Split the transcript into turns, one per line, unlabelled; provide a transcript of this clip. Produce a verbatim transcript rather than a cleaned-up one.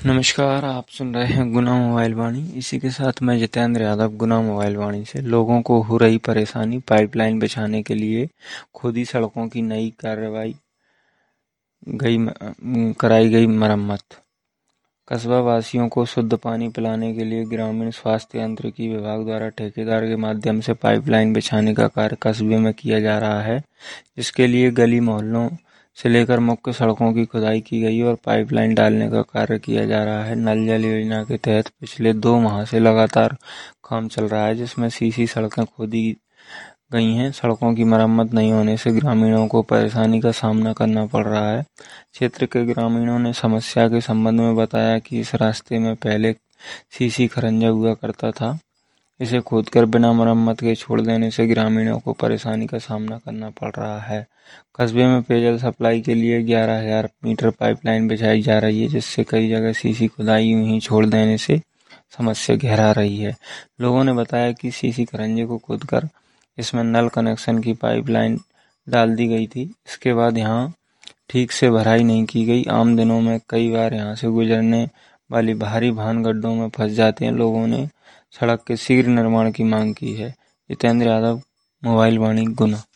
नमस्कार, आप सुन रहे हैं गुना मोबाइल वाणी। इसी के साथ मैं जितेंद्र यादव गुना मोबाइल वाणी से। लोगों को हो रही परेशानी, पाइपलाइन बिछाने के लिए खुदी सड़कों की नई कार्रवाई गई कराई गई मरम्मत। कस्बा वासियों को शुद्ध पानी पिलाने के लिए ग्रामीण स्वास्थ्य यांत्रिकी विभाग द्वारा ठेकेदार के माध्यम से पाइपलाइन बिछाने का कार्य कस्बे में किया जा रहा है, जिसके लिए गली मोहल्लों से लेकर मुख्य सड़कों की खुदाई की गई और पाइपलाइन डालने का कार्य किया जा रहा है। नल जल योजना के तहत पिछले दो माह से लगातार काम चल रहा है, जिसमें सीसी सड़कें खोदी गई हैं। सड़कों की मरम्मत नहीं होने से ग्रामीणों को परेशानी का सामना करना पड़ रहा है। क्षेत्र के ग्रामीणों ने समस्या के संबंध में बताया कि इस रास्ते में पहले सीसी खरंजा हुआ करता था। इसे खोदकर बिना मरम्मत के छोड़ देने से ग्रामीणों को परेशानी का सामना करना पड़ रहा है। कस्बे में पेयजल सप्लाई के लिए ग्यारह हजार मीटर पाइपलाइन बिछाई जा रही है, जिससे कई जगह सीसी खुदाई यूं ही छोड़ देने से समस्या गहरा रही है। लोगों ने बताया कि सीसी खरंजे को खोदकर इसमें नल कनेक्शन की पाइपलाइन डाल दी गई थी। इसके बाद यहां ठीक से भराई नहीं की गई। आम दिनों में कई बार यहां से गुजरने वाली भारी वाहन गड्ढों में फंस जाते हैं। लोगों ने सड़क के शीघ्र निर्माण की मांग की है। जितेंद्र यादव, मोबाइल वाणी, गुना।